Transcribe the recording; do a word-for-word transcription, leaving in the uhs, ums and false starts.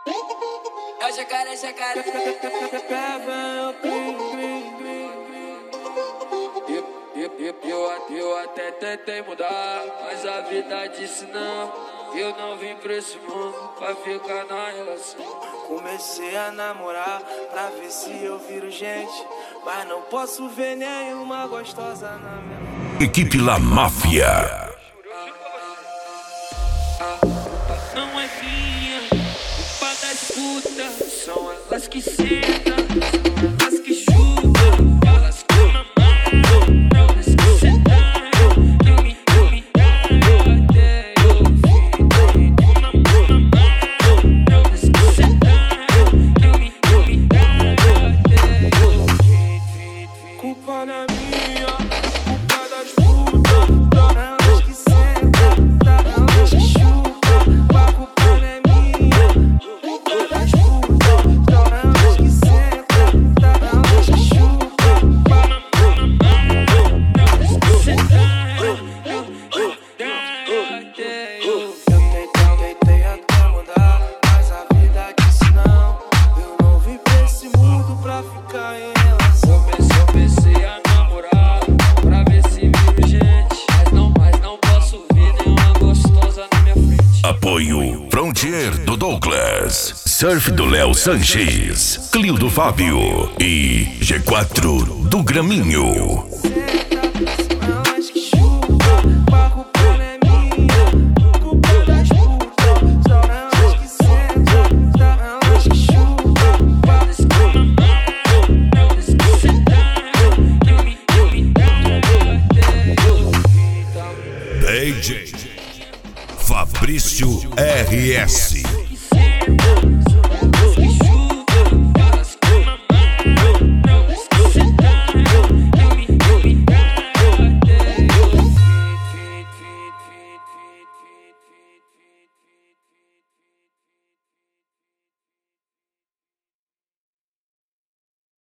É o jacaré, jacaré. Eu, eu, eu, eu até tentei mudar, mas a vida disse não. Eu não vim pra esse mundo pra ficar na relação. Comecei a namorar pra ver se eu viro gente, mas não posso ver nenhuma gostosa na minha. Equipe La Máfia. Não é minha, culpa das putas. São elas que sentam, são elas que chutam. Elas que mamam, elas que sentaram. Eu me, eu me dei até eu fui. Elas que sentaram. Eu me, eu me dei até eu fui. Culpa não é minha, culpa das putas. Elas que sentam, elas que chutam. A culpa não é minha, culpa das putas. Elas que sentam, elas que chutam. Eu tentei, tentei até mudar, mas a vida disse não. Eu não vim pra esse mundo pra ficar em relação. Eu comecei a namorar pra ver se viro gente, mas não, mas não posso ver nenhuma gostosa na minha frente. Apoio Frontier do Douglas, Surf do Léo Sanches, Clio do Fábio e G quatro do Graminho. Elas que chutam, a culpa não é minha, culpa das putas. São elas que sentam, elas que chutam. Elas que mamam, elas que sentaram. Eu me, eu me dei até eu fui. D J Fabrício R S